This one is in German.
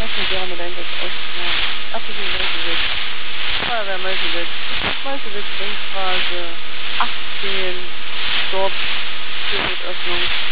Feuerwehr ist echt, ja, absolut Meuselwitz. Feuerwehr Meuselwitz. Meuselwitz Ringstraße 18, Stopp, Türöffnung.